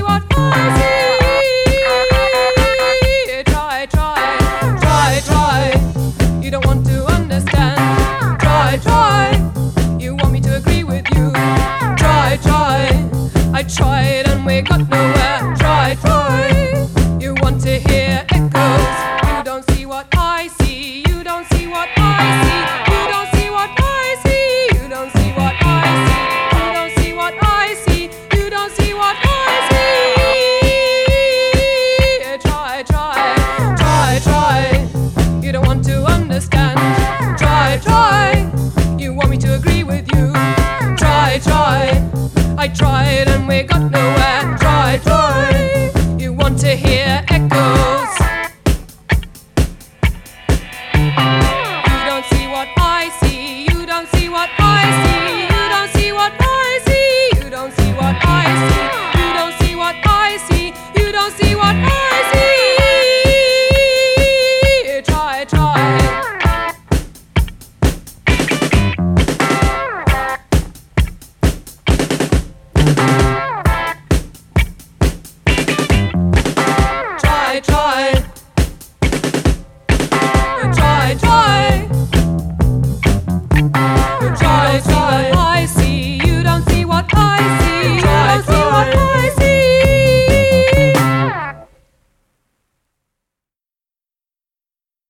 what I see. Try, try, try, try. You don't want to understand. Try, try. You want me to agree with you. Try, try. I tried and we got nowhere. Try, try. You want to hear echoes. You don't see what I see. You don't see what I see. You don't see what I see. You don't see what I see. You don't see what I see. You don't see what I see. Try, try, try, try. You don't want to understand. Try, try. You want me to agree with you. Try, try. I tried and we got nowhere.